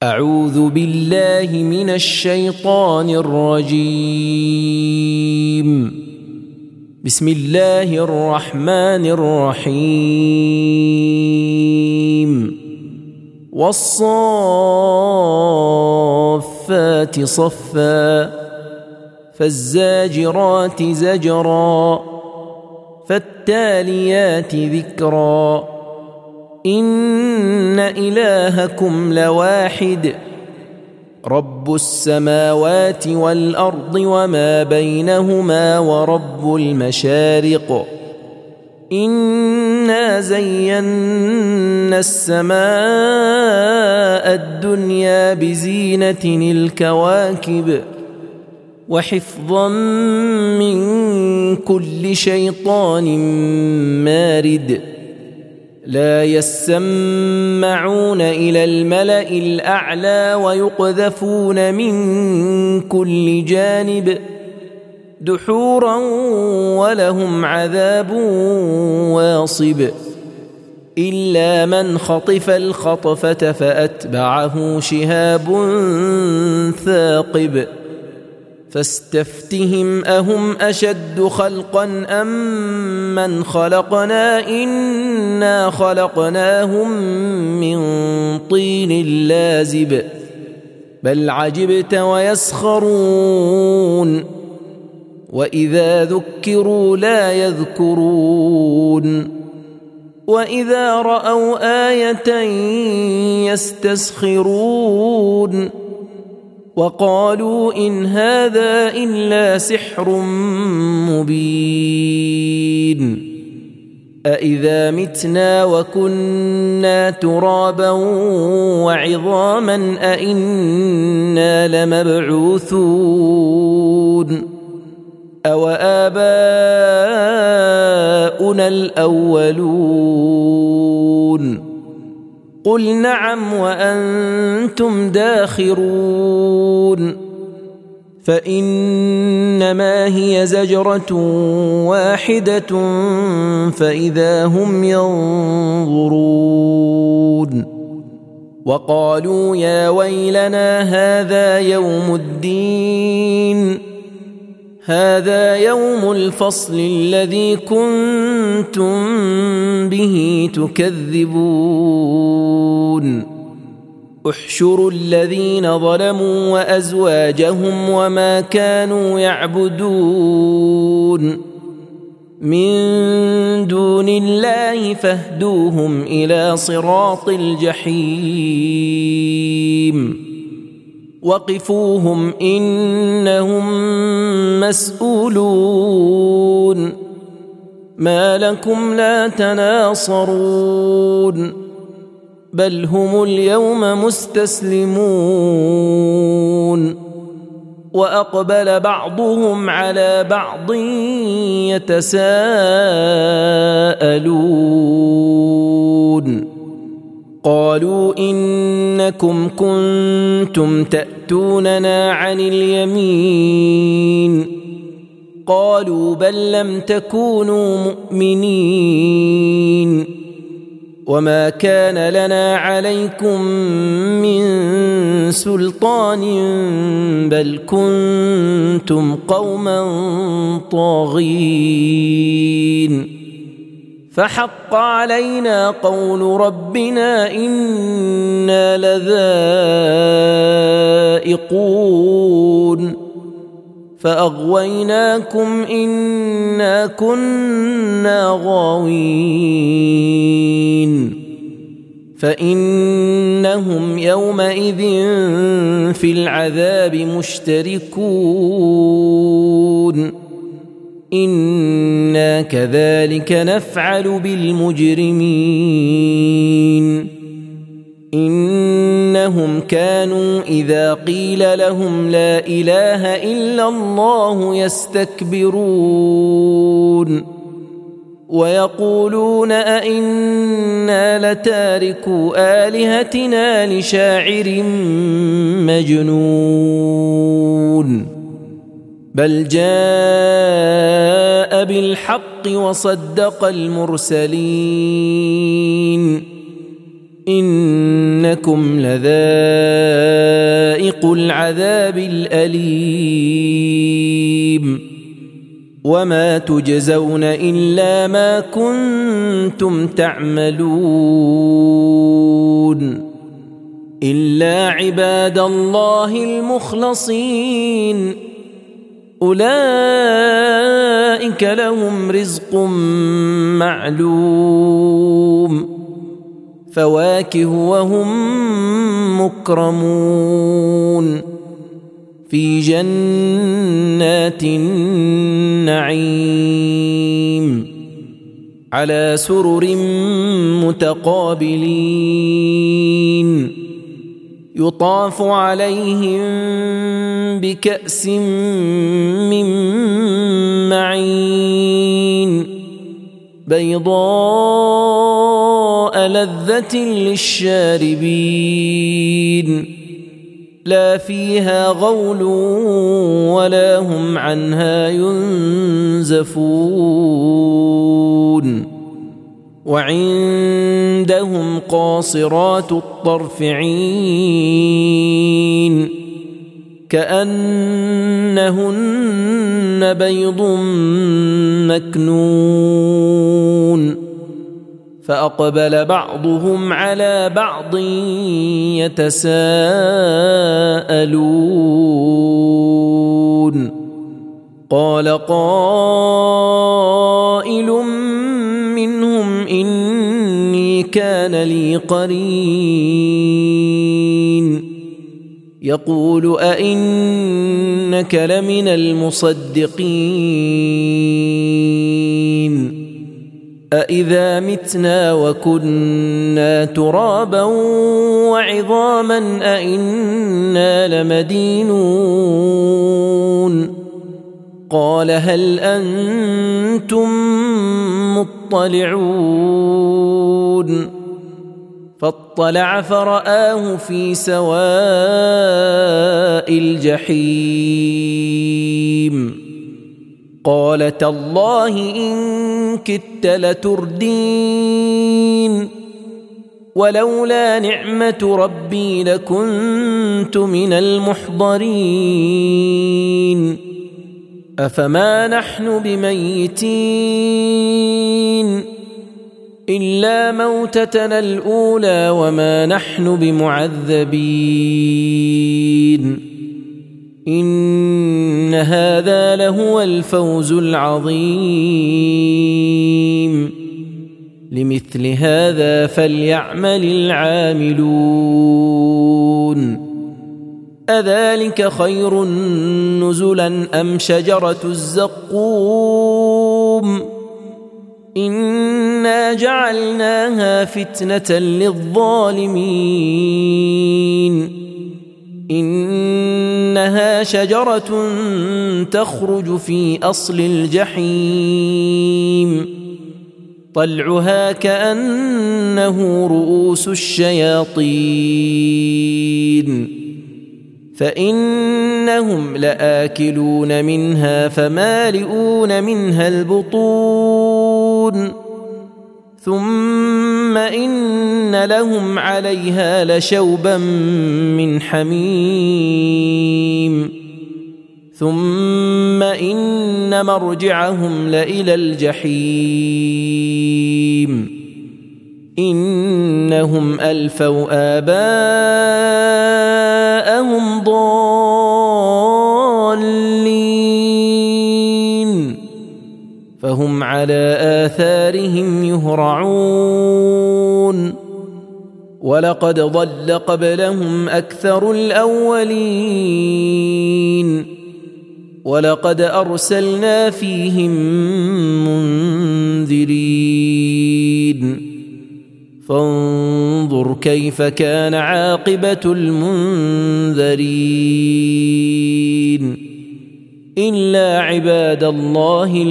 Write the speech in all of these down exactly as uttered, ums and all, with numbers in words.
أعوذ بالله من الشيطان الرجيم. بسم الله الرحمن الرحيم. والصافات صفا فالزاجرات زجرا فالتاليات ذكرا إن إلهكم لواحد رب السماوات والأرض وما بينهما ورب المشارق إنا زينا السماء الدنيا بزينة الكواكب وحفظا من كل شيطان مارد لا يسمعون إلى الملأ الأعلى ويقذفون من كل جانب دحورا ولهم عذاب واصب إلا من خطف الخطفة فأتبعه شهاب ثاقب فاستفتهم أهم أشد خلقا أم من خلقنا إنا خلقناهم من طين لازب بل عجبت ويسخرون وإذا ذكروا لا يذكرون وإذا رأوا آية يستسخرون وقالوا إن هذا إلا سحر مبين أإذا متنا وكنا ترابا وعظاما أإنا لمبعوثون أو آباؤنا الأولون قل نعم وأنتم داخرون فإنما هي زجرة واحدة فإذا هم ينظرون وقالوا يا ويلنا هذا يوم الدين هذا يوم الفصل الذي كنتم به تكذبون احشروا الذين ظلموا وأزواجهم وما كانوا يعبدون من دون الله فاهدوهم إلى صراط الجحيم وقفوهم إنهم مسؤولون ما لكم لا تناصرون بل هم اليوم مستسلمون وأقبل بعضهم على بعض يتساءلون قالوا إنكم كنتم تأتوننا عن اليمين قالوا بل لم تكونوا مؤمنين وما كان لنا عليكم من سلطان بل كنتم قوما طاغين فحق علينا قول ربنا إنا لذائقون فأغويناكم إنا كنا غاوين فإنهم يومئذ في العذاب مشتركون إنا كذلك نفعل بالمجرمين إنهم كانوا إذا قيل لهم لا إله إلا الله يستكبرون ويقولون أئنا لتاركو آلهتنا لشاعر مجنون بل جاء بالحق وصدق المرسلين إنكم لذائق العذاب الأليم وما تجزون إلا ما كنتم تعملون إلا عباد الله المخلصين أولئك لهم رزق معلوم فواكه وهم مكرمون في جنات النعيم على سرر متقابلين يطاف عليهم بكأس من معين بيضاء لذة للشاربين لا فيها غول ولا هم عنها ينزفون وعندهم قاصرات الطرف عين كأنهن بيض مكنون فأقبل بعضهم على بعض يتساءلون قال قائل منهم إني كان لي قرين يقول أئنك لمن المصدقين أإذا متنا وكنا ترابا وعظاما أئنا لمدينون قال هل أنتم مطلعون فاطلع فرآه في سواء الجحيم قال تالله إن كدت لتردين ولولا نعمة ربي لكنت من المحضرين أفما نحن بميتين إلا موتتنا الأولى وما نحن بمعذبين إن هذا لهو الفوز العظيم لمثل هذا فليعمل العاملون أذلك خير نزلا أم شجرة الزقوم إنا جعلناها فتنة للظالمين إنها شجرة تخرج في أصل الجحيم طلعها كأنه رؤوس الشياطين فإنهم لآكلون منها فمالئون منها البطون ثم إن لهم عليها لشوبا من حميم ثم إن مرجعهم لإلى الجحيم إنهم ألفوا آباءهم ضالين فهم على آثارهم يهرعون ولقد ضل قبلهم أكثر الأولين ولقد أرسلنا فيهم منذرين فانظر كيف كان عاقبة المنذرين إلا عباد الله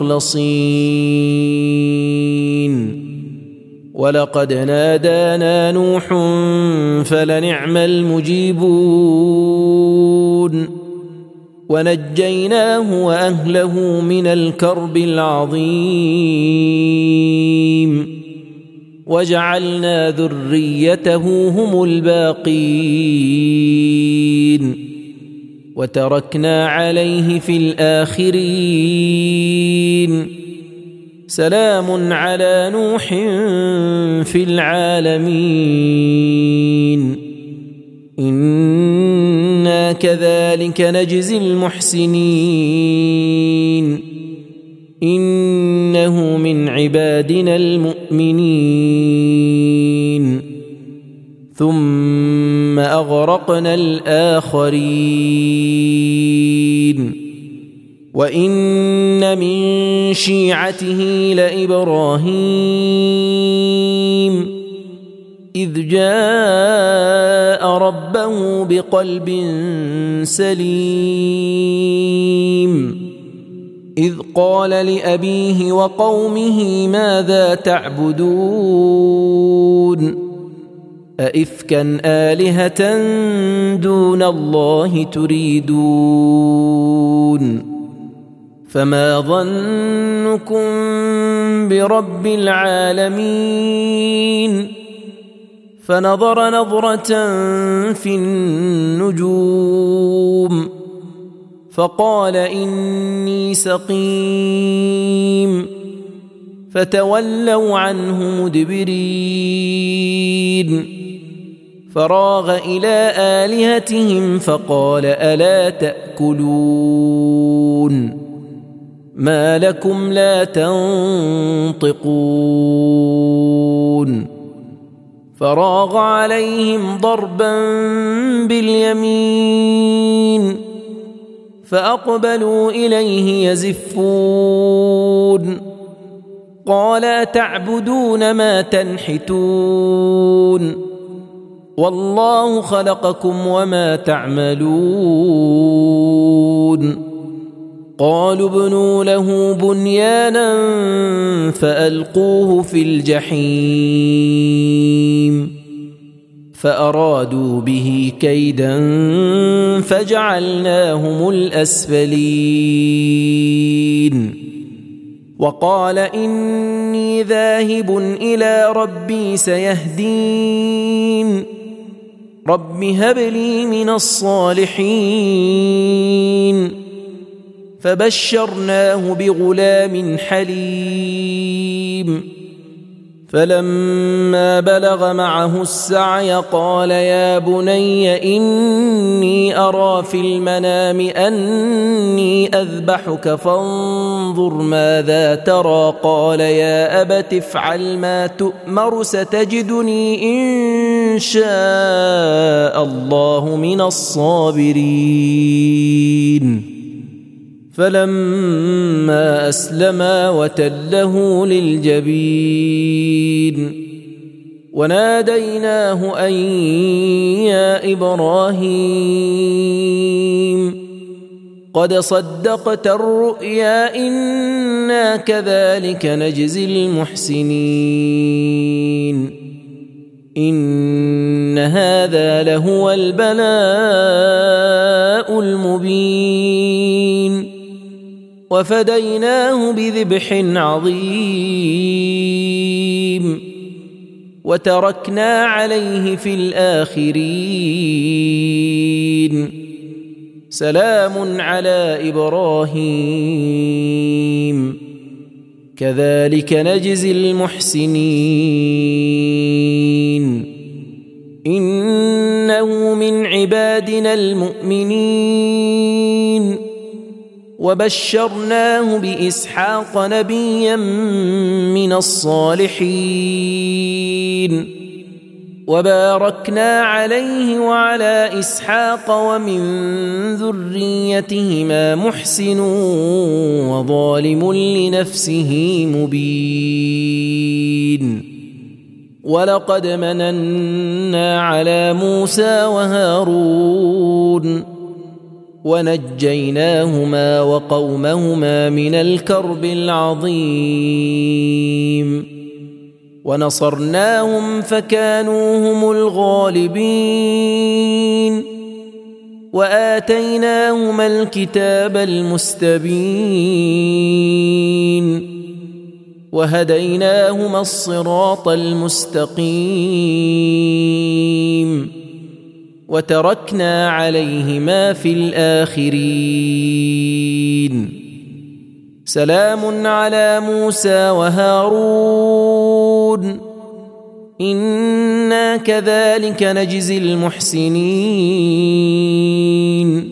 المخلصين ولقد نادانا نوح فلنعم المجيبون ونجيناه وأهله من الكرب العظيم وجعلنا ذريته هم الباقين وتركنا عليه في الآخرين سلام على نوح في العالمين إنا كذلك نجزي المحسنين إنه من عبادنا المؤمنين ثم أغرقنا الآخرين وإن من شيعته لإبراهيم إذ جاء ربه بقلب سليم إذ قال لأبيه وقومه ماذا تعبدون أئفكا آلهة دون الله تريدون فما ظنكم برب العالمين فنظر نظرة في النجوم فقال إني سقيم فتولوا عنه مدبرين فراغ إلى آلهتهم فقال ألا تأكلون ما لكم لا تنطقون فراغ عليهم ضربا باليمين فأقبلوا إليه يزفون قال تعبدون ما تنحتون والله خلقكم وما تعملون قالوا ابنوا له بنيانا فألقوه في الجحيم فأرادوا به كيدا فجعلناهم الأسفلين وقال إني ذاهب إلى ربي سيهدين رب هب لي من الصالحين فبشرناه بغلام حليم فلما بلغ معه السعي قال يا بني إني أرى في المنام أني أذبحك فانظر ماذا ترى قال يا أبت افعل ما تؤمر ستجدني إن شاء الله من الصابرين فلما أسلما وتله للجبين وناديناه أن يا إبراهيم قد صدقت الرؤيا إنا كذلك نجزي المحسنين إن هذا لهو البلاء المبين وفديناه بذبح عظيم وتركنا عليه في الآخرين سلام على إبراهيم كذلك نجزي المحسنين إنه من عبادنا المؤمنين وبشرناه بإسحاق نبيا من الصالحين وباركنا عليه وعلى إسحاق ومن ذريتهما محسن وظالم لنفسه مبين ولقد مننا على موسى وهارون ونجيناهما وقومهما من الكرب العظيم ونصرناهم فكانوا هم الغالبين وآتيناهما الكتاب المستبين وهديناهما الصراط المستقيم وتركنا عليهما في الآخرين. سلام على موسى وهارون إنا كذلك نجزي المحسنين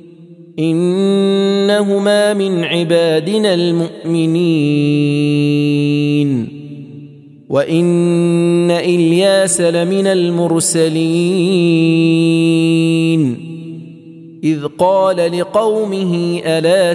إنهما من عبادنا المؤمنين وإن إلياس لمن المرسلين إذ قال لقومه ألا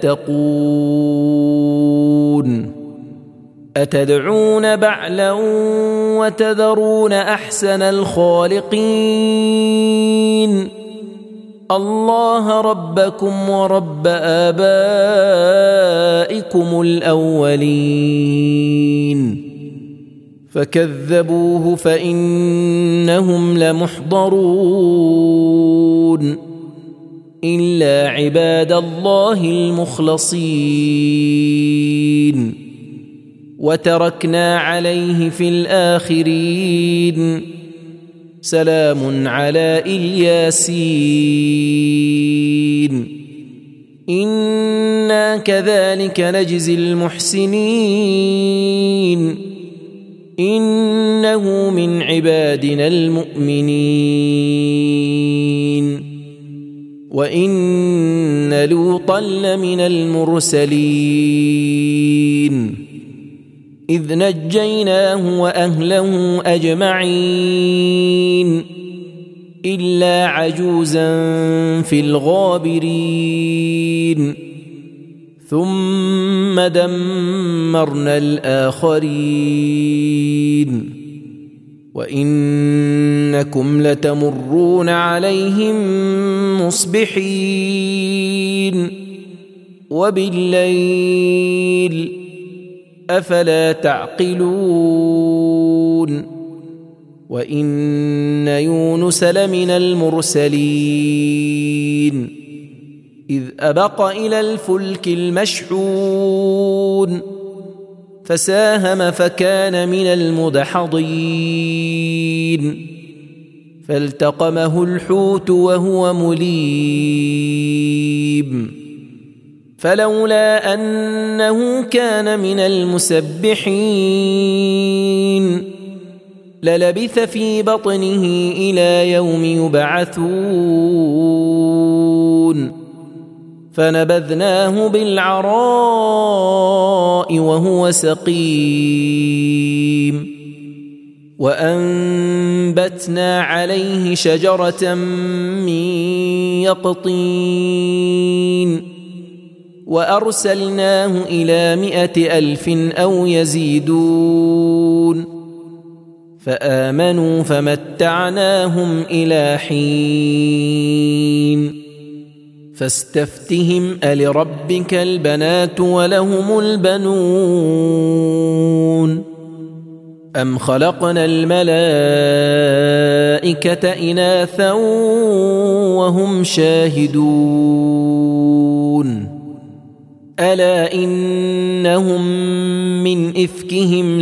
تتقون أتدعون بعلا وتذرون أحسن الخالقين الله ربكم ورب آبائكم الأولين فكذبوه فإنهم لمحضرون إلا عباد الله المخلصين وتركنا عليه في الآخرين سلام على الياسين إنا كذلك نجزي المحسنين إنه من عبادنا المؤمنين وإن لوطا لمن المرسلين إذ نجيناه وأهله أجمعين إلا عجوزا في الغابرين ثم دمرنا الآخرين وإنكم لتمرون عليهم مصبحين وبالليل أفلا تعقلون وإن يونس لمن المرسلين إذ أبق إلى الفلك المشحون فساهم فكان من المدحضين فالتقمه الحوت وهو مليم فلولا أنه كان من المسبحين للبث في بطنه إلى يوم يبعثون فنبذناه بالعراء وهو سقيم وأنبتنا عليه شجرة من يقطين وأرسلناه إلى مائة ألف أو يزيدون فآمنوا فمتعناهم إلى حين فاستفتهم ألربك البنات ولهم البنون أم خلقنا الملائكة إناثا وهم شاهدون ألا إنهم من إفكهم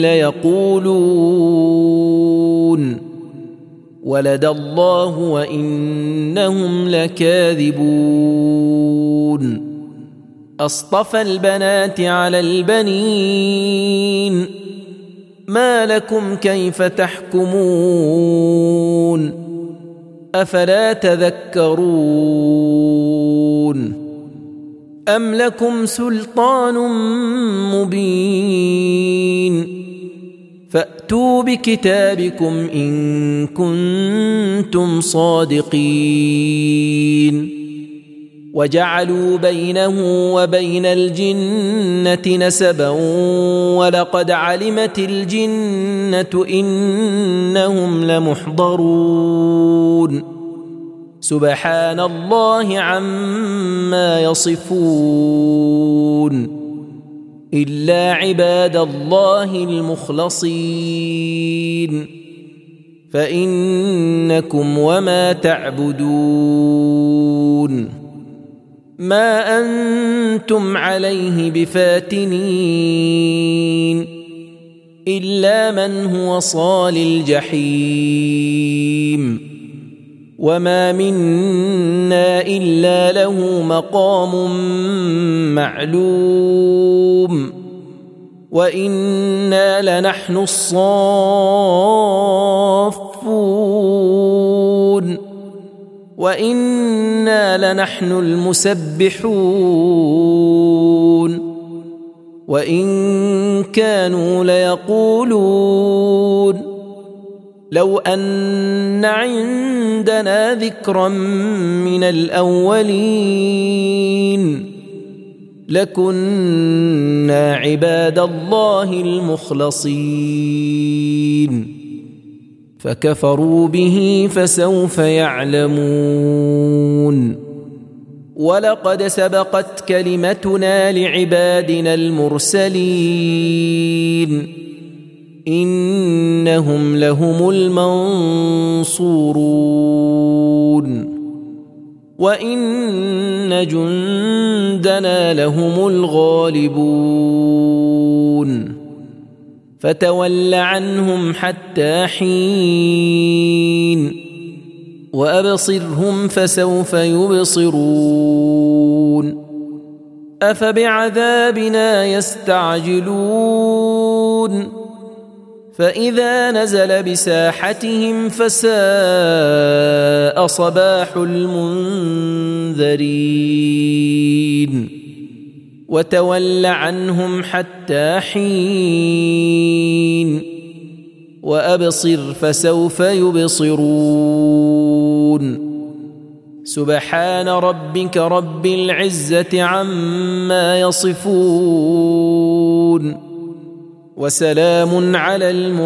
ليقولون ولد الله وإنهم لكاذبون أصطفى البنات على البنين ما لكم كيف تحكمون أفلا تذكرون أم لكم سلطان مبين فأتوا بكتابكم إن كنتم صادقين وجعلوا بينه وبين الجنة نسبا ولقد علمت الجنة إنهم لمحضرون سبحان الله عما يصفون إلا عباد الله المخلصين فإنكم وما تعبدون ما أنتم عليه بفاتنين إلا من هو صال الجحيم وما منا إلا له مقام معلوم وإنا لنحن الصافون وإنا لنحن المسبحون وإن كانوا ليقولون لو أن عندنا ذكرا من الأولين لكنا عباد الله المخلصين فكفروا به فسوف يعلمون ولقد سبقت كلمتنا لعبادنا المرسلين إنهم لهم المنصورون وإن جندنا لهم الغالبون فتول عنهم حتى حين وأبصرهم فسوف يبصرون أفبعذابنا يستعجلون فإذا نزل بساحتهم فساء صباح المنذرين وتول عنهم حتى حين وأبصر فسوف يبصرون سبحان ربك رب العزة عما يصفون وسلام على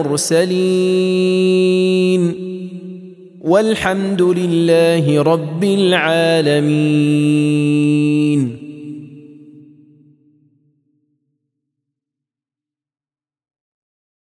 المرسلين والحمد لله رب العالمين.